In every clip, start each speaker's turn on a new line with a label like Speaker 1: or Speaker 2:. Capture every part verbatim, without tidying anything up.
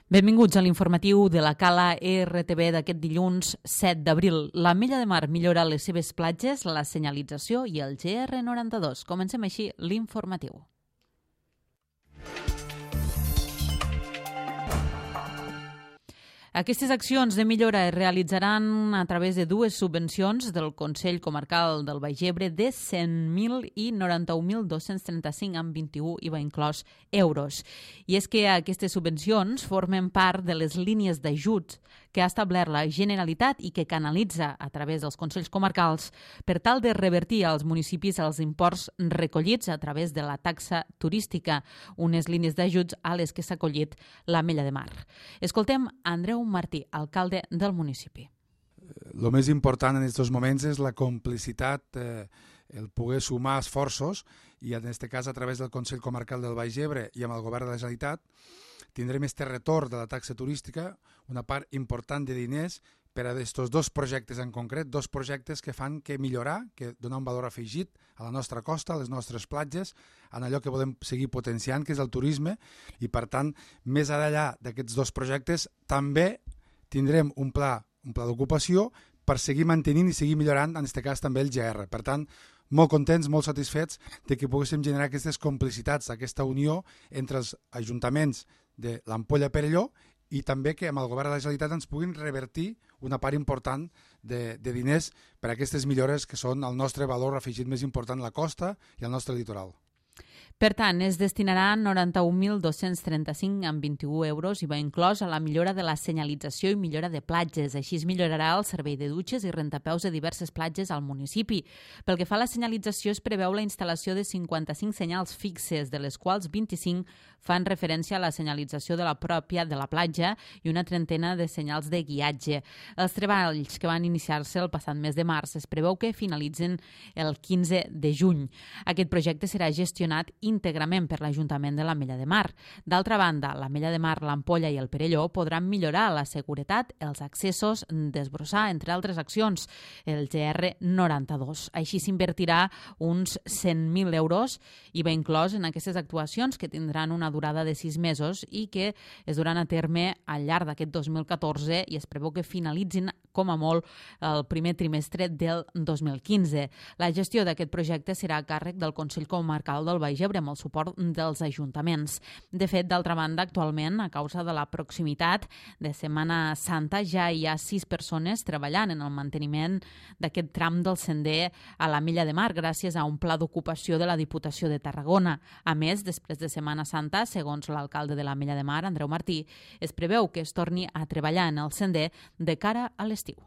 Speaker 1: Benvinguts a l'informatiu de la Cala R T V d'aquest dilluns set d'abril. L'Ametlla de Mar millora les seves platges, la senyalització i el G R noranta-dos. Comencem així l'informatiu. Aquestes accions de millora es realitzaran a través de dues subvencions del Consell Comarcal del Baix Ebre de cent mil i noranta-un mil dos-cents trenta-cinc amb vint-i-u I V A inclòs euros. I és que aquestes subvencions formen part de les línies d'ajuts que ha establert la Generalitat i que canalitza a través dels Consells Comarcals per tal de revertir als municipis els imports recollits a través de la taxa turística, unes línies d'ajuts a les que s'ha acollit l'Ametlla de Mar. Escoltem Andreu Martí, alcalde del municipi.
Speaker 2: El més important en aquests moments és la complicitat, eh, el poder sumar esforços i en aquest cas a través del Consell Comarcal del Baix Ebre i amb el Govern de la Generalitat tindrem este retorn de la taxa turística, una part important de diners per a aquests dos projectes en concret, dos projectes que fan que millorar, que donar un valor afegit a la nostra costa, a les nostres platges, en allò que volem seguir potenciant, que és el turisme, i per tant, més enllà d'aquests dos projectes, també tindrem un pla, un pla d'ocupació per seguir mantenint i seguir millorant, en aquest cas també el G R. Per tant, molt contents, molt satisfets de que poguéssim generar aquestes complicitats, aquesta unió entre els ajuntaments de l'Ampolla Perelló i també que amb el Govern de la Generalitat ens puguin revertir una part important de, de diners per a aquestes millores que són el nostre valor afegit més important a la costa i al nostre litoral.
Speaker 1: Per tant, es destinaran noranta-un mil dos-cents trenta-cinc amb vint-i-u euros i va inclòs a la millora de la senyalització i millora de platges. Així es millorarà el servei de dutxes i rentapeus de diverses platges al municipi. Pel que fa a la senyalització, es preveu la instal·lació de cinquanta-cinc senyals fixes, de les quals vint-i-cinc fan referència a la senyalització de la pròpia de la platja i una trentena de senyals de guiatge. Els treballs que van iniciar-se el passat mes de març es preveu que finalitzen el quinze de juny. Aquest projecte serà gestionat íntegrament per l'Ajuntament de l'Ametlla de Mar. D'altra banda, l'Ametlla de Mar, l'Ampolla i el Perelló podran millorar la seguretat, els accessos, desbrossar, entre altres accions, el G R noranta-dos. Així s'invertirà uns cent mil euros i va inclòs en aquestes actuacions que tindran una durada de sis mesos i que es duran a terme al llarg d'aquest dos mil catorze i es preveu que finalitzin com a molt el primer trimestre del dos mil quinze. La gestió d'aquest projecte serà a càrrec del Consell Comarcal del Baix Ebre amb el suport dels ajuntaments. De fet, d'altra banda, actualment, a causa de la proximitat de Setmana Santa, ja hi ha sis persones treballant en el manteniment d'aquest tram del sender a l'Ametlla de Mar gràcies a un pla d'ocupació de la Diputació de Tarragona. A més, després de Setmana Santa, segons l'alcalde de l'Ametlla de Mar, Andreu Martí, es preveu que es torni a treballar en el sender de cara a l'estiu.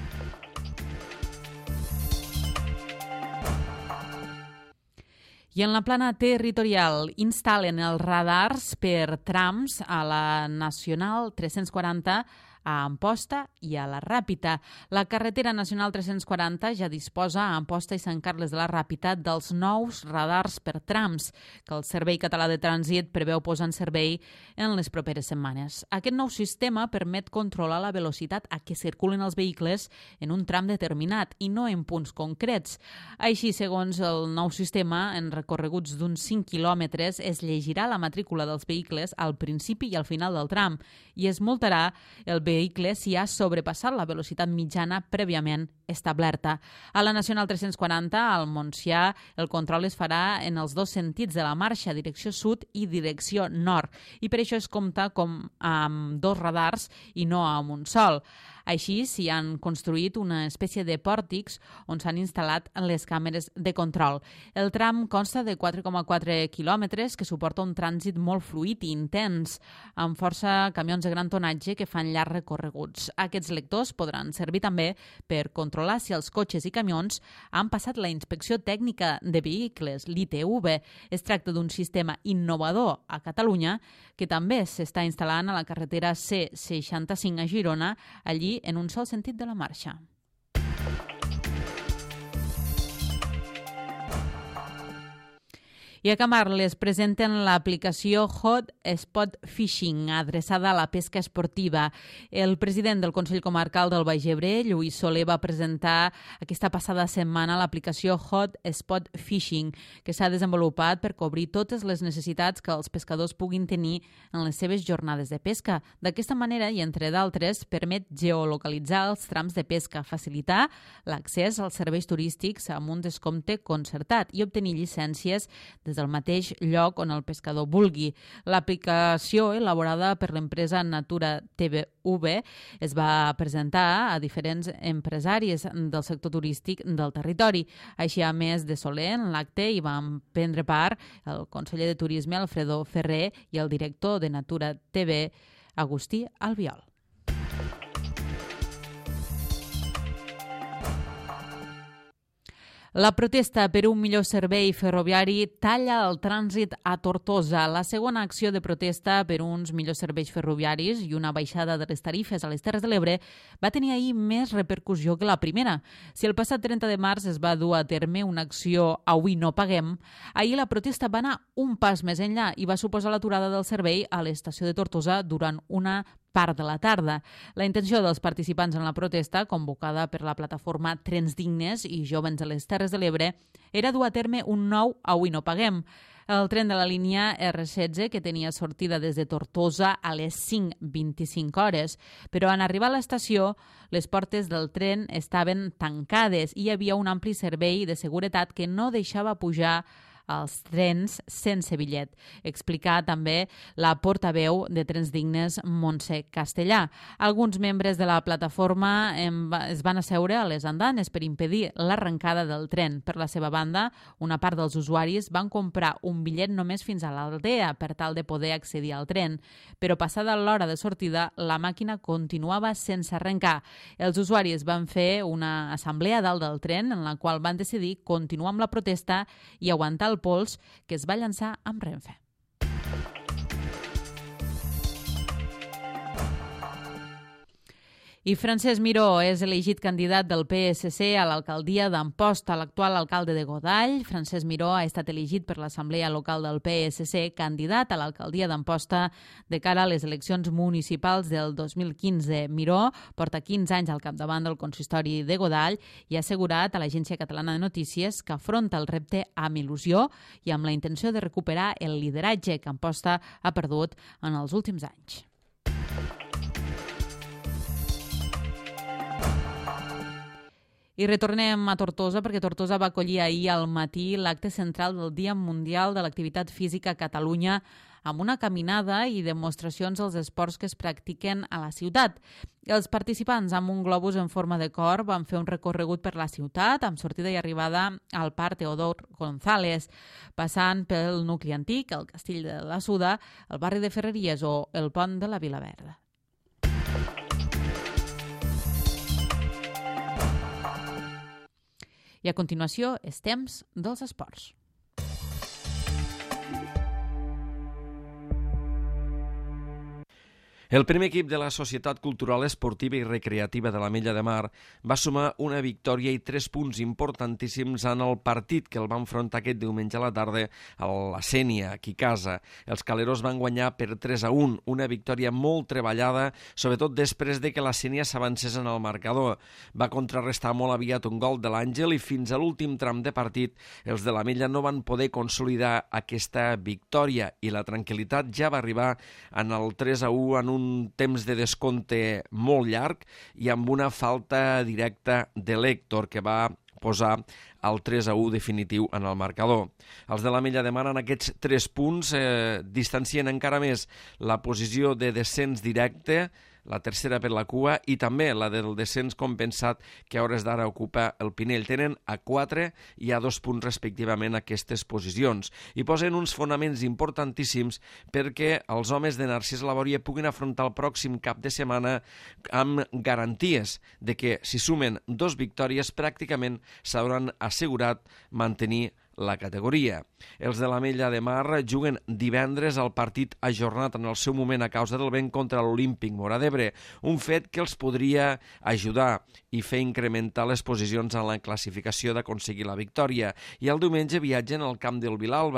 Speaker 1: I en la plana territorial instal·len els radars per trams a la Nacional tres-cents quaranta a Amposta i a la Ràpita. La carretera nacional tres-cents quaranta ja disposa a Amposta i Sant Carles de la Ràpita dels nous radars per trams que el Servei Català de Trànsit preveu posar en servei en les properes setmanes. Aquest nou sistema permet controlar la velocitat a què circulen els vehicles en un tram determinat i no en punts concrets. Així, segons el nou sistema, en recorreguts d'uns cinc quilòmetres es llegirà la matrícula dels vehicles al principi i al final del tram i es multarà el vehicle si ha sobrepassat la velocitat mitjana prèviament establerta. A la Nacional tres-cents quaranta, al Montsià, el control es farà en els dos sentits de la marxa, direcció sud i direcció nord, i per això es compta com amb dos radars i no amb un sol. Així, s'hi han construït una espècie de pòrtics on s'han instal·lat les càmeres de control. El tram consta de quatre coma quatre quilòmetres que suporta un trànsit molt fluid i intens, amb força camions de gran tonatge que fan llargs recorreguts. Aquests lectors podran servir també per controlar si els cotxes i camions han passat la inspecció tècnica de vehicles, l'I T V. Es tracta d'un sistema innovador a Catalunya que també s'està instal·lant a la carretera C seixanta-cinc a Girona, allí en un sol sentit de la marxa. I I a Camarles presenten l'aplicació Hot Spot Fishing, adreçada a la pesca esportiva. El president del Consell Comarcal del Baix Ebre, Lluís Soler, va presentar aquesta passada setmana l'aplicació Hot Spot Fishing, que s'ha desenvolupat per cobrir totes les necessitats que els pescadors puguin tenir en les seves jornades de pesca. D'aquesta manera, i entre d'altres, permet geolocalitzar els trams de pesca, facilitar l'accés als serveis turístics amb un descompte concertat i obtenir llicències des del mateix lloc on el pescador vulgui. L'aplicació, elaborada per l'empresa Natura T V V, es va presentar a diferents empresaris del sector turístic del territori. Així, a més de Soler, en l'acte hi van prendre part el conseller de Turisme, Alfredo Ferrer, i el director de Natura T V, Agustí Albiol. La protesta per un millor servei ferroviari talla el trànsit a Tortosa. La segona acció de protesta per uns millors serveis ferroviaris i una baixada de les tarifes a les Terres de l'Ebre va tenir ahir més repercussió que la primera. Si el passat trenta de març es va dur a terme una acció Avui no paguem, ahir la protesta va anar un pas més enllà i va suposar l'aturada del servei a l'estació de Tortosa durant una part de la tarda. La intenció dels participants en la protesta, convocada per la plataforma Trens Dignes i Jóvens de les Terres de l'Ebre, era dur a terme un nou Avui no paguem. El tren de la línia R setze, que tenia sortida des de Tortosa a les cinc vint-i-cinc hores, però en arribar a l'estació, les portes del tren estaven tancades i hi havia un ampli servei de seguretat que no deixava pujar als trens sense bitllet. Explicar també la portaveu de Trens Dignes, Montse Castellà. Alguns membres de la plataforma es van asseure a les andanes per impedir l'arrencada del tren. Per la seva banda, una part dels usuaris van comprar un bitllet només fins a l'Aldea per tal de poder accedir al tren, però passada l'hora de sortida, la màquina continuava sense arrencar. Els usuaris van fer una assemblea dalt del tren en la qual van decidir continuar amb la protesta i aguantar el pols que es va llançar amb Renfe. I Francesc Miró és elegit candidat del P S C a l'alcaldia d'Amposta. L'actual alcalde de Godall, Francesc Miró, ha estat elegit per l'Assemblea Local del P S C candidat a l'alcaldia d'Amposta de cara a les eleccions municipals del dos mil quinze. Miró porta quinze anys al capdavant del consistori de Godall i ha assegurat a l'Agència Catalana de Notícies que afronta el repte amb il·lusió i amb la intenció de recuperar el lideratge que Amposta ha perdut en els últims anys. I retornem a Tortosa perquè Tortosa va acollir ahir al matí l'acte central del Dia Mundial de l'Activitat Física a Catalunya amb una caminada i demostracions dels esports que es practiquen a la ciutat. Els participants amb un globus en forma de cor van fer un recorregut per la ciutat amb sortida i arribada al Parc Teodor González, passant pel nucli antic, el Castell de la Suda, el barri de Ferreries o el pont de la Vila Verda. I a continuació és temps dels esports.
Speaker 3: El primer equip de la Societat Cultural Esportiva i Recreativa de l'Ametlla de Mar va sumar una victòria i tres punts importantíssims en el partit que el va enfrontar aquest diumenge a la tarda a la Sénia, aquí a casa. Els caleros van guanyar per tres a un, una victòria molt treballada, sobretot després de que la Sénia s'avancés en el marcador. Va contrarrestar molt aviat un gol de l'Àngel i fins a l'últim tram de partit els de l'Ametlla no van poder consolidar aquesta victòria i la tranquil·litat ja va arribar en el tres a u en un un temps de descompte molt llarg i amb una falta directa de l'Héctor que va posar el tres a u definitiu en el marcador. Els de l'Ametlla de Mar en aquests tres punts eh, distancien encara més la posició de descens directe, la tercera per la cua i també la del descens compensat que a hores d'ara ocupa el Pinell. Tenen a quatre i a dos punts respectivament aquestes posicions i posen uns fonaments importantíssims perquè els homes de Narcís Labòria puguin afrontar el pròxim cap de setmana amb garanties de que si sumen dos victòries pràcticament s'hauran assegurat mantenir la categoria. Els de l'Ametlla de Mar juguen divendres al partit ajornat en el seu moment a causa del vent contra l'Olímpic Móra d'Ebre, un fet que els podria ajudar i fer incrementar les posicions en la classificació d'aconseguir la victòria. I el diumenge viatgen al camp del Vilalba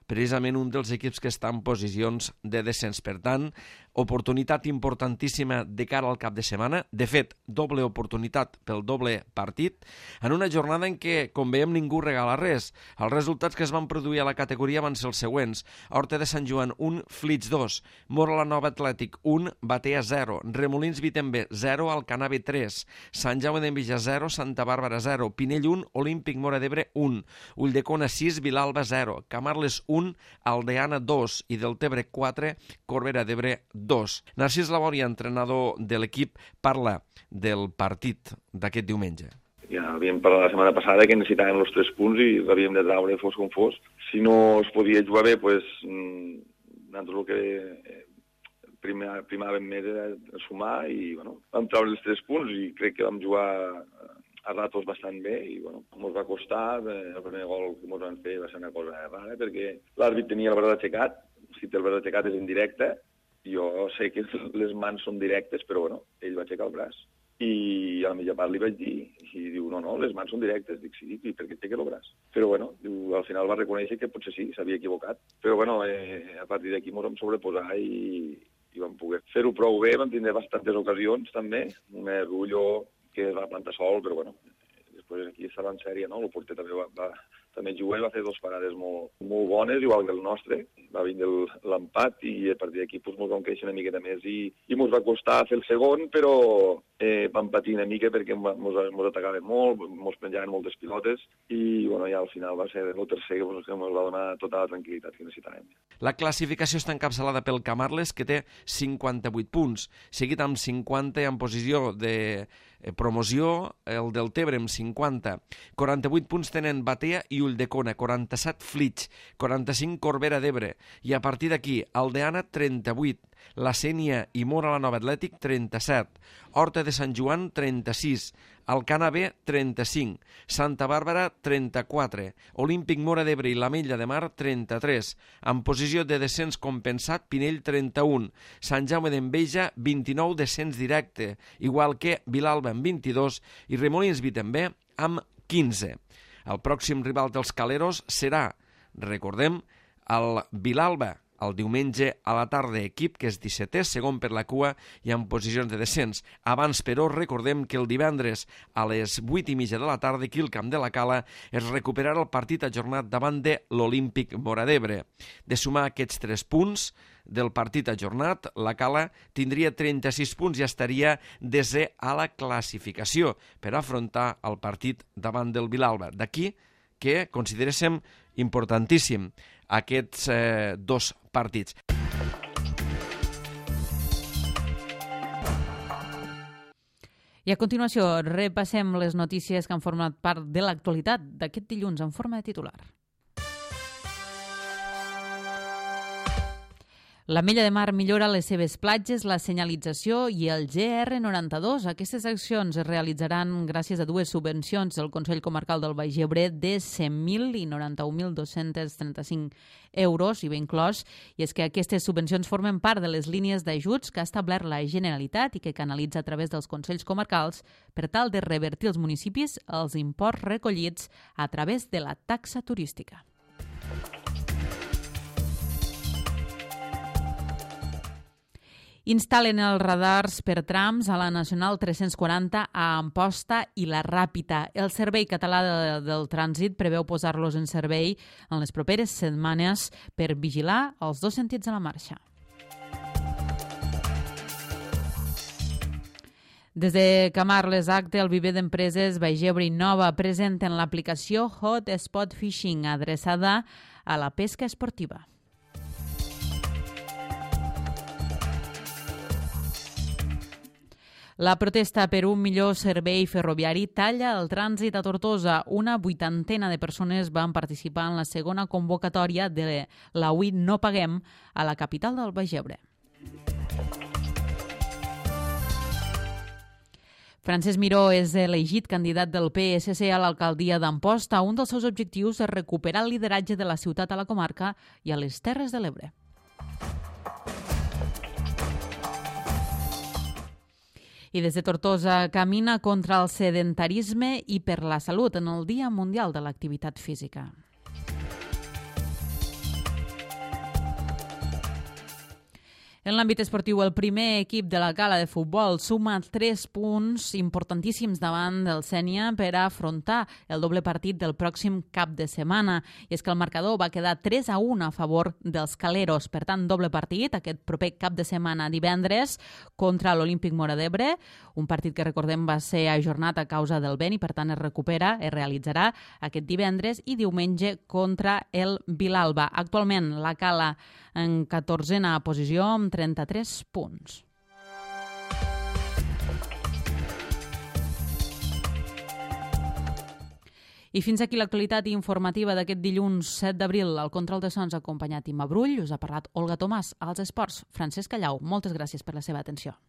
Speaker 3: precisament un dels equips que està en posicions de descens. Per tant, oportunitat importantíssima de cara al cap de setmana. De fet, doble oportunitat pel doble partit, en una jornada en què, com veiem, ningú regala res. Els resultats que es van produir a la categoria van ser els següents: Horta de Sant Joan un, Flix dos, Móra la Nova Atlètic un, Batea zero, Remolins Vitember zero, Alcanar B tres, Sant Jaume d'Enveja zero, Santa Bàrbara zero, Pinell un, Olímpic Móra d'Ebre un, Ulldecona sis, Vilalba zero, Camarles un, Aldeana dos i Deltebre quatre, Corbera d'Ebre dos. Narcís Labòria, entrenador de l'equip, parla del partit d'aquest diumenge.
Speaker 4: Ja havíem parlat la setmana passada que necessitàvem els tres punts i l'havíem de traure fos com fos. Si no es podia jugar bé, doncs, nosaltres el que primer, primàvem més era sumar i bueno, vam treure els tres punts i crec que vam jugar a ratos bastant bé i bueno, ens va costar. El primer gol que ens van fer va ser una cosa rara perquè l'àrbit tenia el braç aixecat. Si té el braç aixecat és en directe. Jo sé que les mans són directes, però bueno, ell va aixecar el braç. I a la mitja part li vaig dir, i diu, no, no, les mans són directes. Dic, sí, i per què aixeca el braç? Però bueno, diu, al final va reconèixer que potser sí, s'havia equivocat. Però bueno, eh, a partir d'aquí ens vam sobreposar i, i vam poder fer-ho prou bé. Vam tindre bastantes ocasions també. Una Rullo que es va plantar sol, però bueno, després aquí estava en sèrie, no? El porter també va... va també juga i va fer dues parades molt, molt bones, igual que el nostre. Va vindre l'empat i a partir d'aquí doncs, ens vam créixer una miqueta més i, i ens va costar fer el segon, però eh, vam patir una mica perquè ens atacaven molt, ens penjaven moltes pilotes i bueno, ja al final va ser el tercer que ens va donar tota la tranquil·litat que necessitàvem.
Speaker 3: La classificació està encapçalada pel Camarles, que té cinquanta-vuit punts, seguit amb cinquanta en posició de promoció, el Deltebre amb cinquanta. quaranta-vuit punts tenen Batea i Ulldecona, quaranta-set Flix, quaranta-cinc Corbera d'Ebre, i a partir d'aquí Aldeana trenta-vuit, la Sénia i Móra la Nova Atlètic trenta-set, Horta de Sant Joan trenta-sis, Alcanar B trenta-cinc, Santa Bàrbara trenta-quatre, Olímpic Móra d'Ebre i l'Ametlla de Mar trenta-tres, en posició de descens compensat Pinell trenta-un, Sant Jaume d'Enveja vint-i-nou descens directe, igual que Vilalba amb vint-i-dos i Remolins Vitember amb quinze. El pròxim rival dels Caleros serà, recordem, el Vilalba, el diumenge a la tarda, equip que és dissetè, segon per la cua i en posicions de descens. Abans, però, recordem que el divendres a les vuit i mitja de la tarda, aquí al Camp de la Cala, es recuperarà el partit ajornat davant de l'Olímpic Móra d'Ebre. De sumar aquests tres punts del partit ajornat, la Cala tindria trenta-sis punts i estaria desè a la classificació per afrontar el partit davant del Vilalba. D'aquí que consideréssim importantíssim aquests eh, dos partits.
Speaker 1: I a continuació repassem les notícies que han format part de l'actualitat d'aquest dilluns en forma de titular. L'Ametlla de Mar millora les seves platges, la senyalització i el G R noranta-dos. Aquestes accions es realitzaran gràcies a dues subvencions del Consell Comarcal del Baix Ebre de cent mil i noranta-un mil dos-cents trenta-cinc euros, i ben clos, i és que aquestes subvencions formen part de les línies d'ajuts que ha establert la Generalitat i que canalitza a través dels Consells Comarcals per tal de revertir als municipis els imports recollits a través de la taxa turística. Instal·len els radars per trams a la Nacional tres-cents quaranta a Amposta i la Ràpita. El Servei Català de, del Trànsit preveu posar-los en servei en les properes setmanes per vigilar els dos sentits de la marxa. Des de Camarles Acte, el viver d'empreses Baix Ebre i Nova presenten l'aplicació Hot Spot Fishing adreçada a la pesca esportiva. La protesta per un millor servei ferroviari talla el trànsit a Tortosa. Una vuitantena de persones van participar en la segona convocatòria de la U I No Paguem a la capital del Baix Ebre. Francesc Miró és elegit candidat del P S C a l'alcaldia d'Amposta. Un dels seus objectius és recuperar el lideratge de la ciutat a la comarca i a les Terres de l'Ebre. I des de Tortosa camina contra el sedentarisme i per la salut en el Dia Mundial de l'Activitat Física. En l'àmbit esportiu, el primer equip de la Cala de Futbol suma tres punts importantíssims davant del Sénia per a afrontar el doble partit del pròxim cap de setmana. I és que el marcador va quedar tres a un a favor dels caleros. Per tant, doble partit aquest proper cap de setmana divendres contra l'Olímpic Móra d'Ebre, un partit que recordem va ser ajornat a causa del vent i per tant es recupera, es realitzarà aquest divendres i diumenge contra el Vilalba. Actualment la Cala en catorzena posició amb trenta-tres punts. I fins aquí l'actualitat informativa d'aquest dilluns set d'abril. Al control de sons ha acompanyat Imma Brull, us ha parlat Olga Tomàs. Als esports, Francesc Callau. Moltes gràcies per la seva atenció.